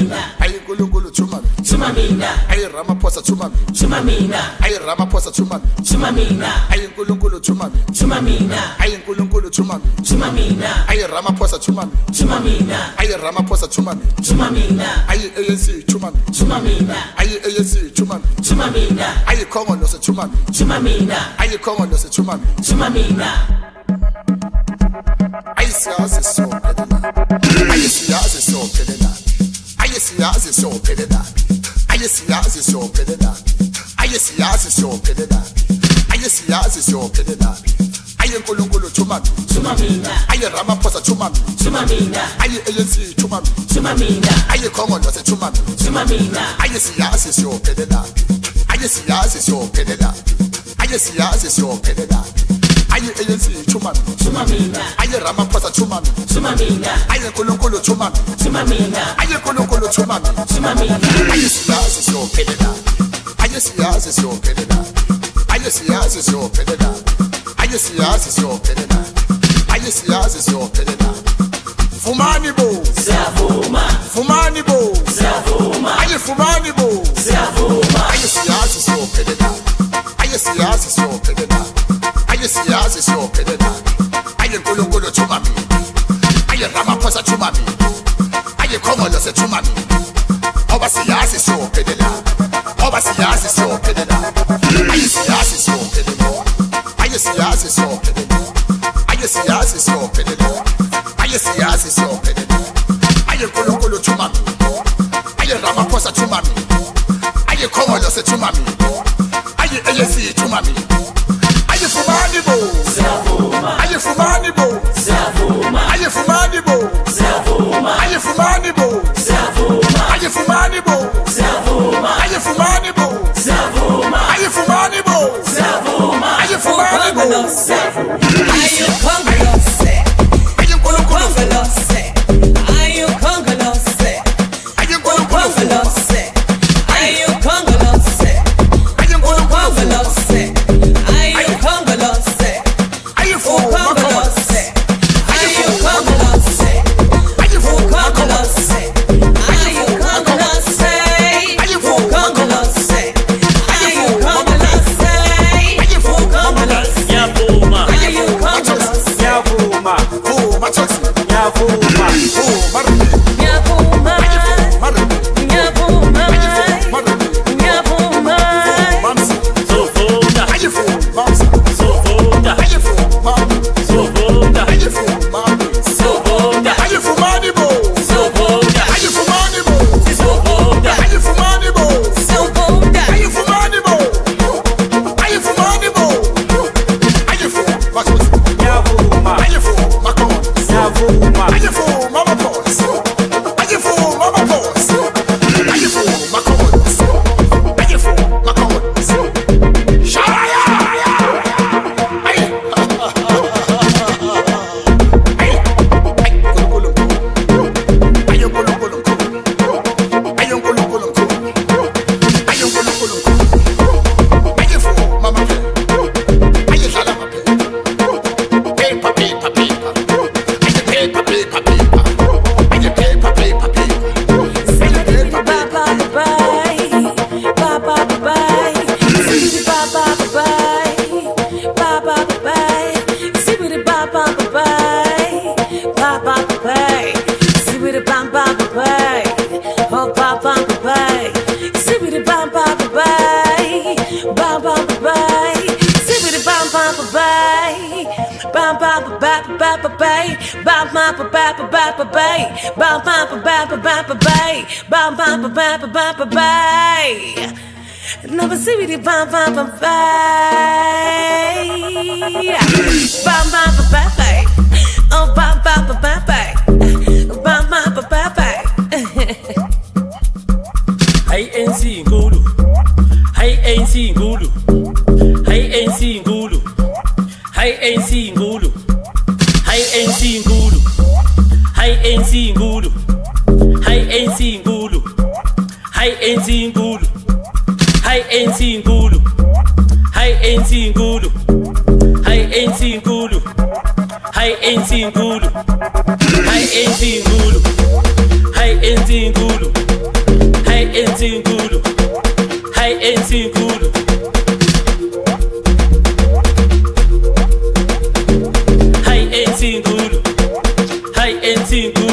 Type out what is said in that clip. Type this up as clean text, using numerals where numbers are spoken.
ayi nkulunkulu thuma mina ayi Ramaphosa thuma mina ayi Ramaphosa thuma mina ayi nkulunkulu thuma mina ayi nkulunkulu thuma mina ayi Ramaphosa thuma mina ayi Ramaphosa thuma mina ayi ANC thuma mina ayi ANC thuma mina ayi Khongolose thuma mina ayi Khongolose thuma mina ayi siyazi so pedela ayi siyazi so pedela ayi siyazi so pedela ayi siyazi so pedela ayi siyazi so pedela ayi siyazi so pedela ayi nkulunkulu thuma mina ayi Ramaphosa thuma mina ayi ANC thuma mina ayi Khongolose thuma mina ayi siyazi so pedela ayi siyazi so pedela ayi siyazi so pedela ayi ANC thuma mina ayi Ramaphosa thuma mina ayi nkulunkulu thuma mina ayi nkulunkulu thuma mina ayi siyazi so pedela ayi siyazi so pedela ayi siyazi so pedela ayi siyazi so pedela ayi siyazi so pedela Fumani bo siyavuma Fumani bo siyavuma ayi Fumani bo siyavuma ayi siyazi so pedela ayi siyazi so pedela ayi siyazi so pedela ayi nkulunkulu thuma mina ayi Ramaphosa thuma mina ayi Khongolose thuma mina oba siyazi so pedela oba siyazi so pedela ayi siyazi so pedela ayi siyazi so pedela ayi siyazi so pedela ayi siyazi so pedela ayi nkulunkulu thuma mina ayi Ramaphosa thuma mina ayi Khongolose thuma mina ayi ANC thuma mina ayi Fumani bo siyavuma ayi Fumani bo siyavuma ayi Fumani bo siyavuma ayi Fumani bo siyavuma ayi Fumani bo siyavuma ayi Fumani bo siyavuma ayi Fumani bo siyavuma ayi Fumani bo ayi Khongolose ayi nkulunkulu Khongolose ayi Khongolose ayi nkulunkulu Khongolose ayi Khongolose ayi nkulunkulu Khongolose ayi Khongolose ayi Khongolose ayi Khongolose ayi Khongolose ayi Khongolose ayi Khongolose ayi Khongolose ayi Khongolose Nyavuma ayi Khongolose Nyavuma Vuma chosi Nyavuma Vuma Nyavuma Nyavuma Nyavuma Mamsi Sovota ayi Mamsi Sovota ayi Mamsi Sovota ayi Mamsi Sovota ayi Fumani bo Sovota ayi Fumani bo Sovota ayi Fumani bo Sovoda ayi Fumani bo ayi Fumani bo ayi Mamsi Nyavuma ayi Makon Nyavuma ayi Ramaphosa ayi Ramaphosa ayi Makon ayi Makon Shaya ayi Never see me the bam bam bam bay. Bam bam bam bam bay. Oh bam bam bam bam bay. Bam bam bam bam bay. Hey NC Ngulu Hey NC Ngulu Hey NC Ngulu Hey NC Ngulu Hey NC Ngulu Hey NC Ngulu Hey NC Ngulu Hey NC Ngulu Hey NC Ngulu Hey NC Ngulu Hey NC Ngulu Hey NC Ngulu Hey NC Ngulu Hey NC Ngulu ANC inkulu. Hi ANC inkulu. Hi ANC inkulu.